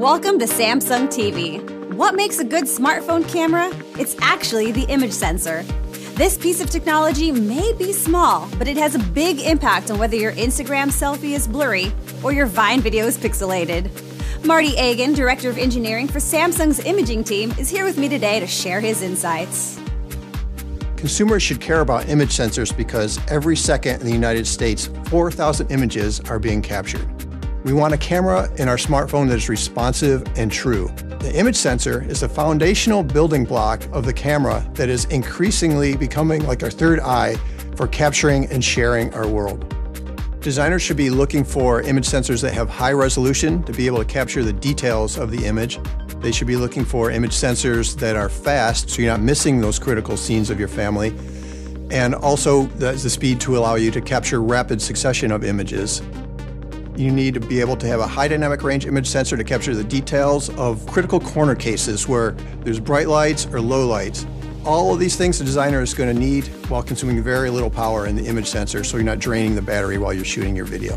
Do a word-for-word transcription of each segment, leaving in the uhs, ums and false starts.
Welcome to Samsung T V. What makes a good smartphone camera? It's actually the image sensor. This piece of technology may be small, but it has a big impact on whether your Instagram selfie is blurry or your Vine video is pixelated. Marty Agan, Director of Engineering for Samsung's imaging team, is here with me today to share his insights. Consumers should care about image sensors because every second in the United States, four thousand images are being captured. We want a camera in our smartphone that is responsive and true. The image sensor is a foundational building block of the camera that is increasingly becoming like our third eye for capturing and sharing our world. Designers should be looking for image sensors that have high resolution to be able to capture the details of the image. They should be looking for image sensors that are fast so you're not missing those critical scenes of your family. And also the, the speed to allow you to capture rapid succession of images. You need to be able to have a high dynamic range image sensor to capture the details of critical corner cases where there's bright lights or low lights. All of these things the designer is going to need while consuming very little power in the image sensor so you're not draining the battery while you're shooting your video.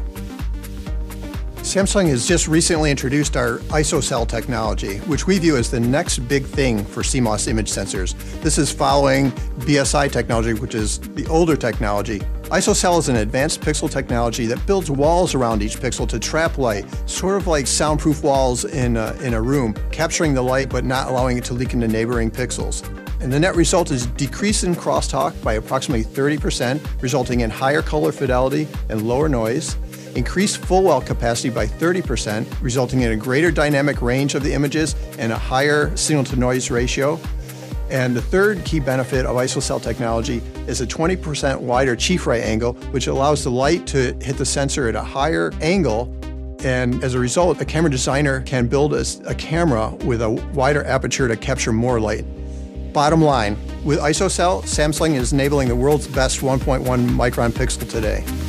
Samsung has just recently introduced our ISOCELL technology, which we view as the next big thing for C MOS image sensors. This is following B S I technology, which is the older technology. ISOCELL is an advanced pixel technology that builds walls around each pixel to trap light, sort of like soundproof walls in a, in a room, capturing the light but not allowing it to leak into neighboring pixels. And the net result is decrease in crosstalk by approximately thirty percent, resulting in higher color fidelity and lower noise. Increased full well capacity by thirty percent, resulting in a greater dynamic range of the images and a higher signal-to-noise ratio. And the third key benefit of ISOCELL technology is a twenty percent wider Chief-Right angle, which allows the light to hit the sensor at a higher angle. And as a result, a camera designer can build a, a camera with a wider aperture to capture more light. Bottom line, with ISOCELL, Samsung is enabling the world's best one point one micron pixel today.